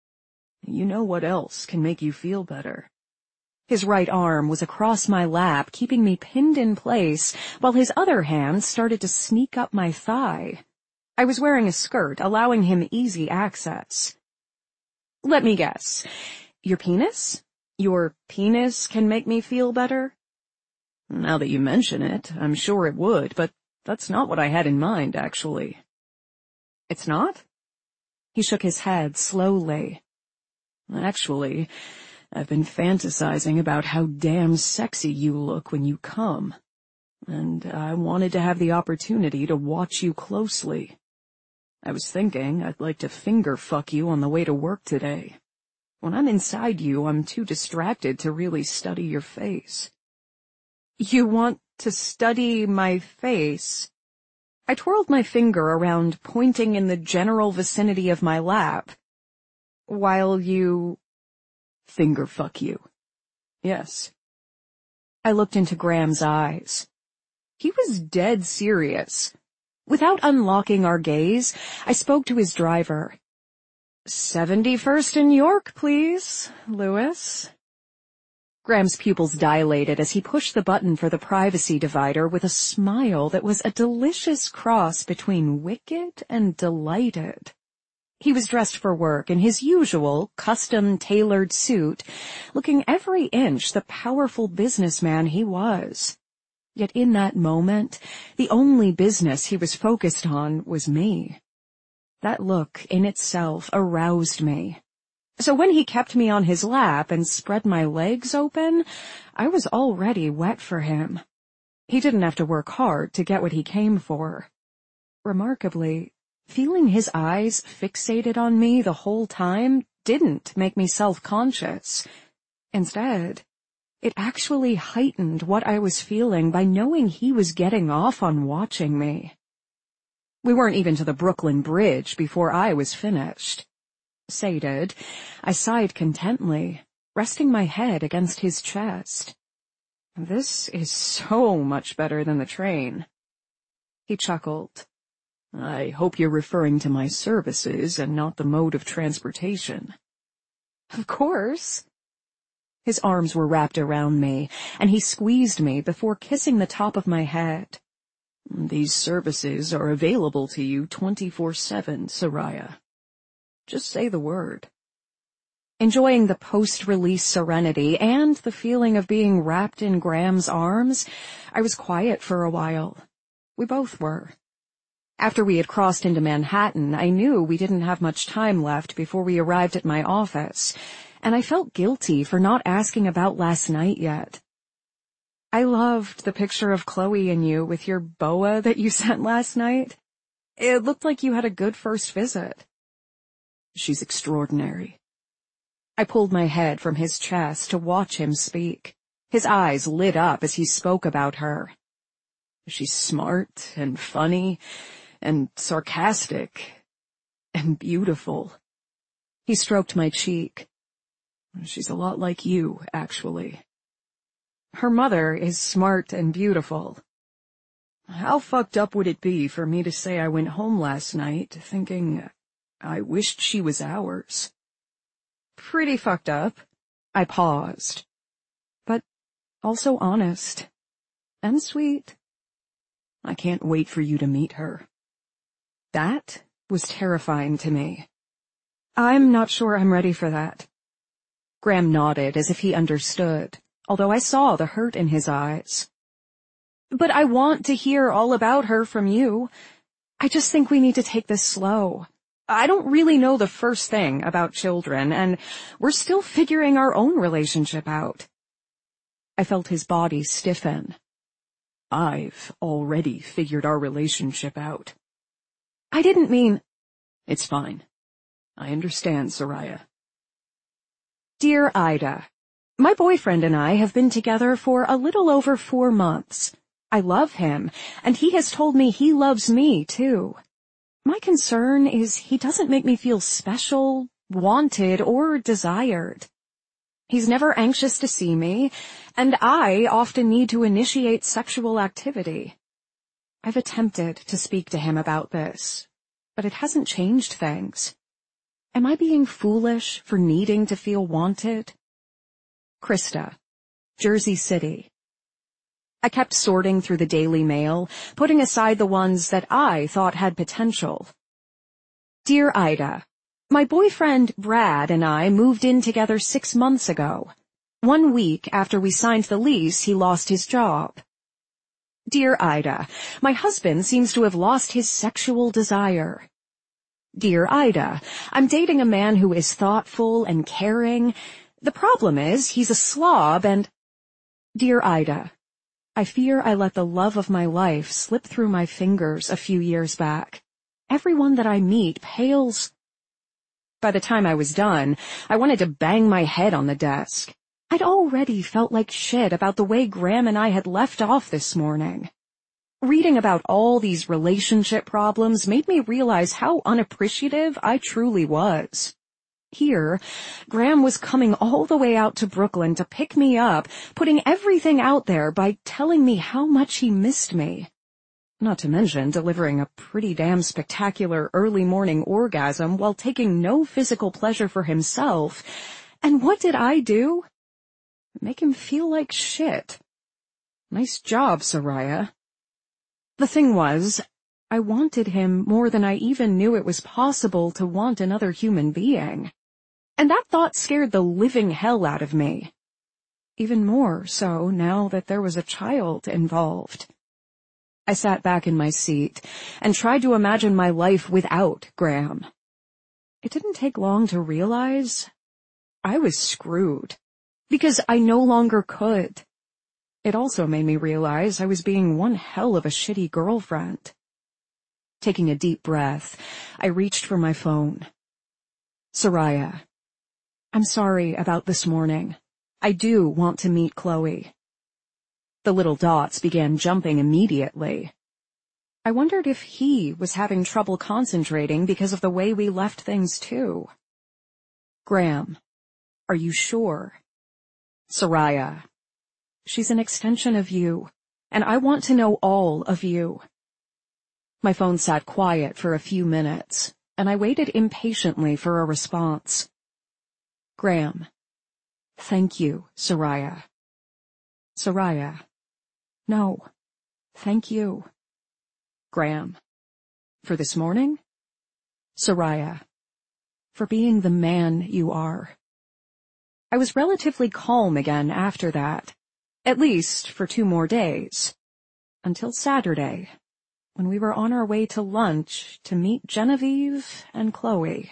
You know what else can make you feel better? His right arm was across my lap, keeping me pinned in place, while his other hand started to sneak up my thigh. I was wearing a skirt, allowing him easy access. Let me guess. Your penis? Your penis can make me feel better? Now that you mention it, I'm sure it would, but that's not what I had in mind, actually. It's not? He shook his head slowly. Actually, I've been fantasizing about how damn sexy you look when you come, and I wanted to have the opportunity to watch you closely. I was thinking I'd like to finger fuck you on the way to work today. When I'm inside you, I'm too distracted to really study your face. You want to study my face? I twirled my finger around, pointing in the general vicinity of my lap. While you... Finger fuck you. Yes. I looked into Graham's eyes. He was dead serious. Without unlocking our gaze, I spoke to his driver. seventy-first in York, please, Lewis. Graham's pupils dilated as he pushed the button for the privacy divider with a smile that was a delicious cross between wicked and delighted. He was dressed for work in his usual custom-tailored suit, looking every inch the powerful businessman he was. Yet in that moment, the only business he was focused on was me. That look in itself aroused me. So when he kept me on his lap and spread my legs open, I was already wet for him. He didn't have to work hard to get what he came for. Remarkably, feeling his eyes fixated on me the whole time didn't make me self-conscious. Instead, it actually heightened what I was feeling by knowing he was getting off on watching me. We weren't even to the Brooklyn Bridge before I was finished. Sated, I sighed contently, resting my head against his chest. This is so much better than the train. He chuckled. I hope you're referring to my services and not the mode of transportation. Of course. His arms were wrapped around me, and he squeezed me before kissing the top of my head. These services are available to you twenty-four seven, Soraya. Just say the word. Enjoying the post-release serenity and the feeling of being wrapped in Graham's arms, I was quiet for a while. We both were. After we had crossed into Manhattan, I knew we didn't have much time left before we arrived at my office, and I felt guilty for not asking about last night yet. I loved the picture of Chloe and you with your boa that you sent last night. It looked like you had a good first visit. She's extraordinary. I pulled my head from his chest to watch him speak. His eyes lit up as he spoke about her. She's smart and funny and sarcastic and beautiful. He stroked my cheek. She's a lot like you, actually. Her mother is smart and beautiful. How fucked up would it be for me to say I went home last night thinking I wished she was ours? Pretty fucked up. I paused. But also honest. And sweet. I can't wait for you to meet her. That was terrifying to me. I'm not sure I'm ready for that. Graham nodded as if he understood, although I saw the hurt in his eyes. But I want to hear all about her from you. I just think we need to take this slow. I don't really know the first thing about children, and we're still figuring our own relationship out. I felt his body stiffen. I've already figured our relationship out. I didn't mean... It's fine. I understand, Soraya. Dear Ida, my boyfriend and I have been together for a little over four months. I love him, and he has told me he loves me, too. My concern is he doesn't make me feel special, wanted, or desired. He's never anxious to see me, and I often need to initiate sexual activity. I've attempted to speak to him about this, but it hasn't changed things. Am I being foolish for needing to feel wanted? Krista, Jersey City. I kept sorting through the Daily Mail, putting aside the ones that I thought had potential. Dear Ida, my boyfriend Brad and I moved in together six months ago. One week after we signed the lease, he lost his job. Dear Ida, my husband seems to have lost his sexual desire. Dear Ida, I'm dating a man who is thoughtful and caring. The problem is he's a slob and... Dear Ida, I fear I let the love of my life slip through my fingers a few years back. Everyone that I meet pales. By the time I was done, I wanted to bang my head on the desk. I'd already felt like shit about the way Graham and I had left off this morning. Reading about all these relationship problems made me realize how unappreciative I truly was. Here, Graham was coming all the way out to Brooklyn to pick me up, putting everything out there by telling me how much he missed me. Not to mention delivering a pretty damn spectacular early morning orgasm while taking no physical pleasure for himself. And what did I do? Make him feel like shit. Nice job, Soraya. The thing was, I wanted him more than I even knew it was possible to want another human being. And that thought scared the living hell out of me. Even more so now that there was a child involved. I sat back in my seat and tried to imagine my life without Graham. It didn't take long to realize I was screwed, because I no longer could. It also made me realize I was being one hell of a shitty girlfriend. Taking a deep breath, I reached for my phone. Soraya, I'm sorry about this morning. I do want to meet Chloe. The little dots began jumping immediately. I wondered if he was having trouble concentrating because of the way we left things too. Graham, are you sure? Soraya, she's an extension of you, and I want to know all of you. My phone sat quiet for a few minutes, and I waited impatiently for a response. Graham, thank you, Soraya. Soraya, no, thank you. Graham, for this morning? Soraya, for being the man you are. I was relatively calm again after that, at least for two more days, until Saturday, when we were on our way to lunch to meet Genevieve and Chloe.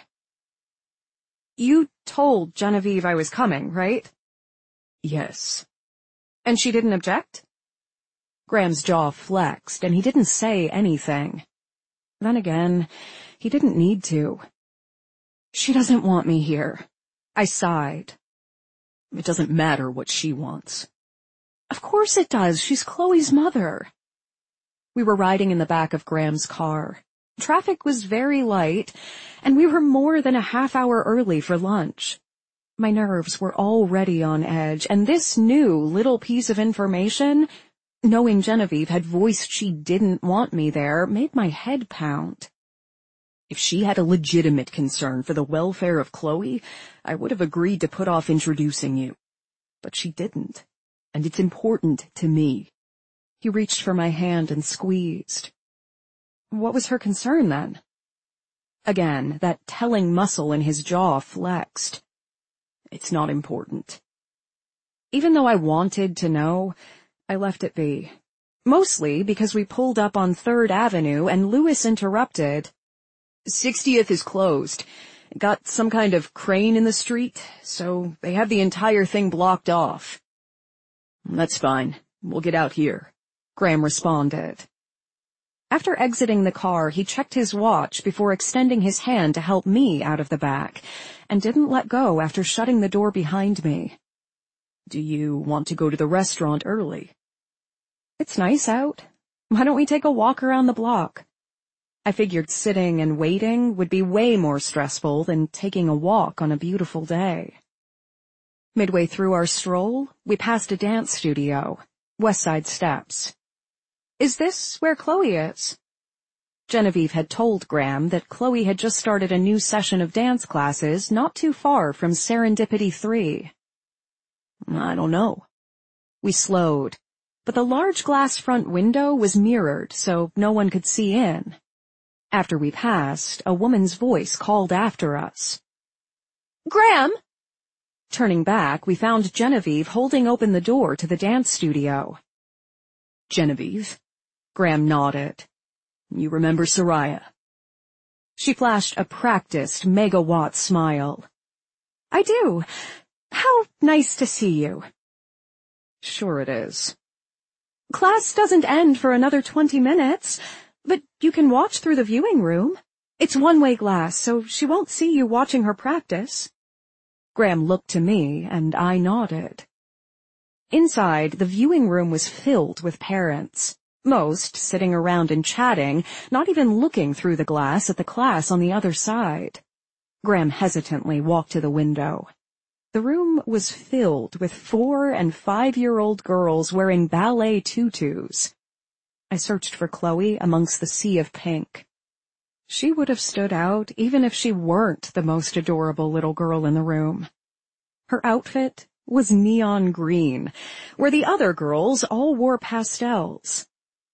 You told Genevieve I was coming, right? Yes. And she didn't object? Graham's jaw flexed, and he didn't say anything. Then again, he didn't need to. She doesn't want me here. I sighed. It doesn't matter what she wants. Of course it does. She's Chloe's mother. We were riding in the back of Graham's car. Traffic was very light, and we were more than a half hour early for lunch. My nerves were already on edge, and this new little piece of information, knowing Genevieve had voiced she didn't want me there, made my head pound. If she had a legitimate concern for the welfare of Chloe, I would have agreed to put off introducing you. But she didn't, and it's important to me. He reached for my hand and squeezed. What was her concern, then? Again, that telling muscle in his jaw flexed. It's not important. Even though I wanted to know, I left it be. Mostly because we pulled up on Third Avenue and Lewis interrupted. sixtieth is closed. Got some kind of crane in the street, so they have the entire thing blocked off. That's fine. We'll get out here, Graham responded. After exiting the car, he checked his watch before extending his hand to help me out of the back, and didn't let go after shutting the door behind me. Do you want to go to the restaurant early? It's nice out. Why don't we take a walk around the block? I figured sitting and waiting would be way more stressful than taking a walk on a beautiful day. Midway through our stroll, we passed a dance studio, West Side Steps. Is this where Chloe is? Genevieve had told Graham that Chloe had just started a new session of dance classes not too far from Serendipity three. I don't know. We slowed, but the large glass front window was mirrored so no one could see in. After we passed, a woman's voice called after us. Graham! Turning back, we found Genevieve holding open the door to the dance studio. Genevieve? Graham nodded. You remember Soraya? She flashed a practiced, megawatt smile. I do. How nice to see you. Sure it is. Class doesn't end for another twenty minutes. But you can watch through the viewing room. It's one-way glass, so she won't see you watching her practice. Graham looked to me, and I nodded. Inside, the viewing room was filled with parents, most sitting around and chatting, not even looking through the glass at the class on the other side. Graham hesitantly walked to the window. The room was filled with four- and five-year-old girls wearing ballet tutus. I searched for Chloe amongst the sea of pink. She would have stood out even if she weren't the most adorable little girl in the room. Her outfit was neon green, where the other girls all wore pastels.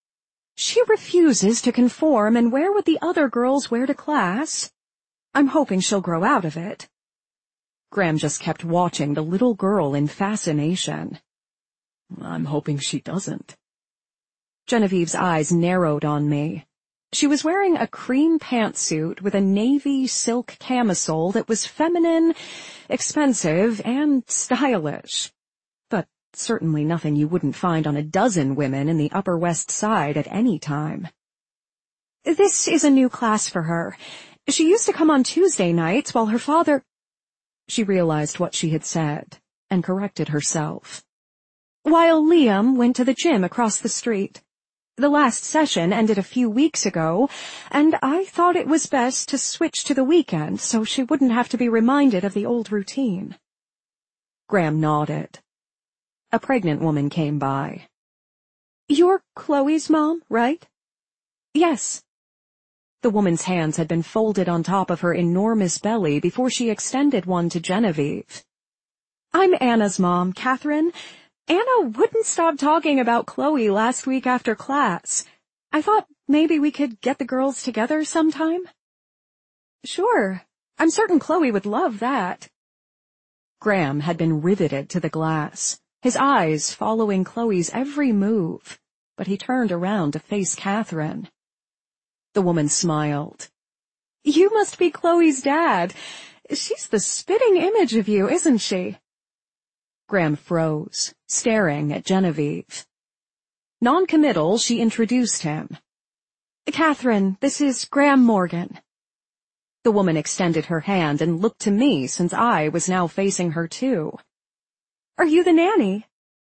She refuses to conform and wear what the other girls wear to class. I'm hoping she'll grow out of it. Graham just kept watching the little girl in fascination. I'm hoping she doesn't. Genevieve's eyes narrowed on me. She was wearing a cream pantsuit with a navy silk camisole that was feminine, expensive, and stylish. But certainly nothing you wouldn't find on a dozen women in the Upper West Side at any time. This is a new class for her. She used to come on Tuesday nights while her father— She realized what she had said, and corrected herself. While Liam went to the gym across the street. The last session ended a few weeks ago, and I thought it was best to switch to the weekend so she wouldn't have to be reminded of the old routine. Graham nodded. A pregnant woman came by. You're Chloe's mom, right? Yes. The woman's hands had been folded on top of her enormous belly before she extended one to Genevieve. I'm Anna's mom, Catherine. Anna wouldn't stop talking about Chloe last week after class. I thought maybe we could get the girls together sometime. Sure. I'm certain Chloe would love that. Graham had been riveted to the glass, his eyes following Chloe's every move, but he turned around to face Catherine. The woman smiled. You must be Chloe's dad. She's the spitting image of you, isn't she? Graham froze, staring at Genevieve. Non-committal, she introduced him. Catherine, this is Graham Morgan. The woman extended her hand and looked to me since I was now facing her too. Are you the nanny?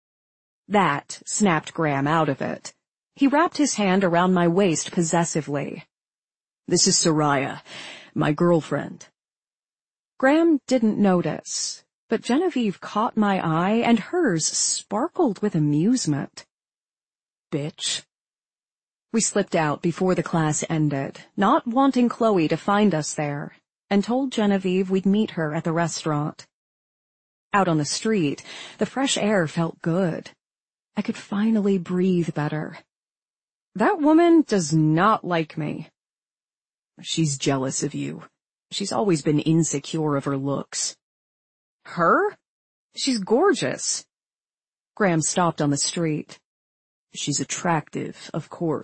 That snapped Graham out of it. He wrapped his hand around my waist possessively. This is Soraya, my girlfriend. Graham didn't notice, but Genevieve caught my eye and hers sparkled with amusement. Bitch. We slipped out before the class ended, not wanting Chloe to find us there, and told Genevieve we'd meet her at the restaurant. Out on the street, the fresh air felt good. I could finally breathe better. That woman does not like me. She's jealous of you. She's always been insecure of her looks. Her? She's gorgeous. Graham stopped on the street. She's attractive, of course.